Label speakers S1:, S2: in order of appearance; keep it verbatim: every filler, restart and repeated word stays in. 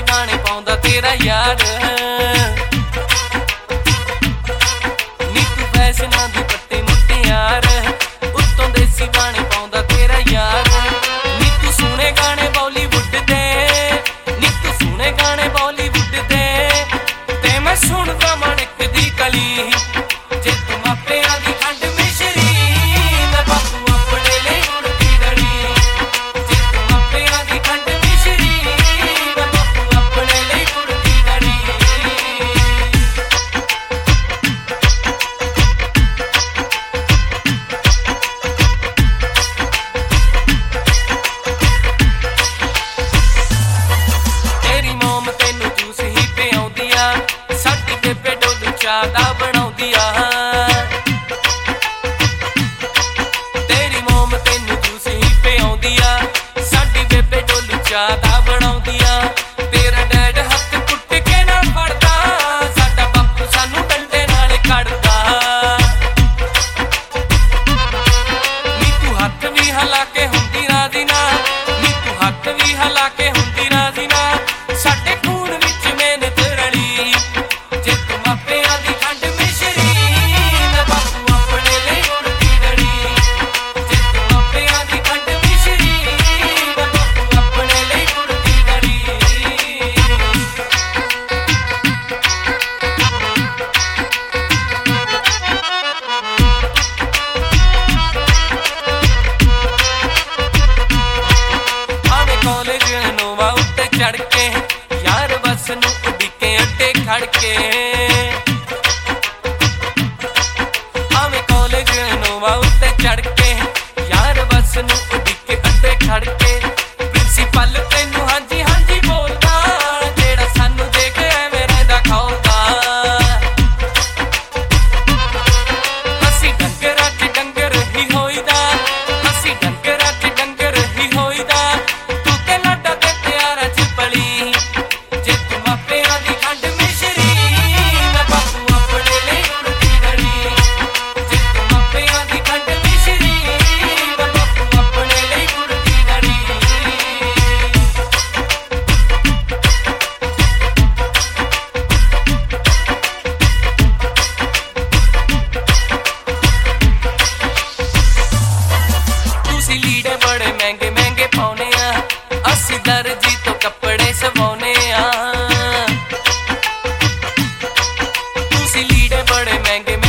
S1: ਦੇਸੀ ਗਾਣੇ ਪਾਉਂਦਾ ਤੇਰਾ ਯਾਰ ਨੀ ਤੂੰ ਫੈਸ਼ਨਾਂ ਦੀ ਪੱਟੀ ਮੁਟਿਆਰ ਉੱਤੋਂ ਦੇਸੀ ਗਾਣੇ ਪਾਉਂਦਾ ਤੇਰਾ ਯਾਰ ਨੀ ਤੂੰ ਸੁਣੇ ਗਾਣੇ ਬਾਲੀਵੁੱਡ ਦੇ ਨੀ ਤੂੰ ਸੁਣੇ ਗਾਣੇ ਬਾਲੀਵੁੱਡ ਦੇ ਤੇ ਮੈਂ ਸੁਣਦਾ ਮਣਕ ਦੀ ਕਲੀ ਜੇ ਤੂੰ ਮਾਪਿਆਂ ਦੀ ਖੰਡ ਮਿਸ਼ਰੀ ਮੈਂ ਬਾਪੂ ਆਪਣੇ ਲਈ ਉੜਦੀ ਰੜੀ ਜੇ ਤੂੰ ਮਾਪਿਆਂ ਦੀ ਖੰਡ ਮਿਸ਼ਰੀ ਮੈਂ ਬਾਪੂ ਆਪਣੇ ਲਈ ਉੜਦੀ ਰੜੀ ਤੇਰੀ ਮੋਮ ਤੈਨੂੰ ਜੂਸ ਹੀ ਪਿਆਉਂਦੀ ਆ ਸਾਡੀ ਬੇਬੇ ਡੋਲੂ ਚਾਹ ਦਾ ਬਣਾਉਂਦੀ ਆ ਤੇਰੀ ਮੋਮ ਤੈਨੂੰ ਜੂਸ ਹੀ ਪਿਆਉਂਦੀ ਆ ਸਾਡੀ ਬੇਬੇ ਡੋਲੂ ਚਾਹ ਦਾ ਬਣਾਉਂਦੀ ਆ ਤੇਰਾ ਡੈਡ ਹੱਥ ਕੁੱਟ ਕੇ ਨਾ ਫੜਦਾ ਸਾਡਾ ਬਾਪੂ ਸਾਨੂੰ ਡੰਡੇ ਨਾਲ ਕੱਢਦਾ ਨੀ ਤੂੰ ਹੱਥ ਵੀ ਹਿਲਾ ਕੇ ਹੁੰਦੀ ਰਾਜ਼ੀ ਨਾ ਨੀ ਤੂੰ ਹੱਥ ਵੀ ਹਿਲਾ ਕੇ ਹੁੰਦੀ ਰਾਜ਼ੀ ਨਾ ਸਾਡੇ ਖੂਨ ਵਿੱਚ ਮਿਹਨਤ ਰਲੀ ਜੇ ਤੂੰ ਮਾਪਿਆਂ ਦੀ ਖੰਡ ਮਿਸ਼ਰੀ ਮੈਂ ਬਾਪੂ ਆਪਣੇ ਲਈ ਉੜਦੀ ਰੜੀ ਜੇ ਤੂੰ ਮਾਪਿਆਂ ਦੀ ਖੰਡ ਮਿਸ਼ਰੀ ਮੈਂ ਬਾਪੂ ਆਪਣੇ ਲਈ ਉੜਦੀ ਰੜੀ ਆਵੇਂ ਕਾਲਜ ਨੋਵਾ ਉੱਤੇ ਚੜ ਕੇ ਯਾਰ ਬੱਸ ਨੂੰ ਉਡੀਕੇ ਅੱਡੇ ਖੜ ਕੇ ਆਵੇਂ ਕਾਲਜ ਨੋਵਾ ਉੱਤੇ ਚੜ ਕੇ ਯਾਰ ਬੱਸ ਨੂੰ ਉਡੀਕੇ ਅੱਡੇ ਖੜ ਕੇ ਪ੍ਰਿੰਸੀਪਲ ਤੈਨੂੰ ਹਾਂਜੀ ਹਾਂਜੀ ਬੋਲਦਾ ਜਿਹੜਾ ਸਾਨੂੰ ਦੇਖ ਐਵੇਂ ਰਹਿੰਦਾ ਖੌਲਦਾ ਅਸੀਂ ਡੰਗਰਾਂ 'ਚ ਡੰਗਰ ਹੀ ਹੋਈਦਾ ਅਸੀਂ ਡੰਗਰਾਂ 'ਚ ਡੰਗਰ ਹੀ ਹੋਈਦਾ ਤੂੰ ਤੇ ਲਾਡਾ ਤੇ ਪਿਆਰਾਂ 'ਚ ਪਲੀ ਜੇ ਤੂੰ ਮਾਪਿਆਂ ਦੀ ਖੰਡ ਮਿਸ਼ਰੀ ਮੈਂ ਬਾਪੂ ਆਪਣੇ ਲਈ ਉੜਦੀ ਰੜੀ ਜੇ ਤੂੰ ਮਾਪਿਆਂ ਦੀ ਖੰਡ ਮਿਸ਼ਰੀ ਮੈਂ ਬਾਪੂ ਆਪਣੇ ਲਈ ਉੜਦੀ ਰੜੀ ਤੁਸੀਂ ਲੀੜੇ ਬੜੇ ਮਹਿੰਗੇ ਮਹਿੰਗੇ ਪਾਉਨੇ ਆ ਅਸੀਂ ਦਰਜੀ ਤੋਂ ਕੱਪੜੇ ਸਵਾਉਨੇ ਆ ਤੁਸੀਂ ਲੀੜੇ ਬੜੇ ਮਹਿੰਗੇ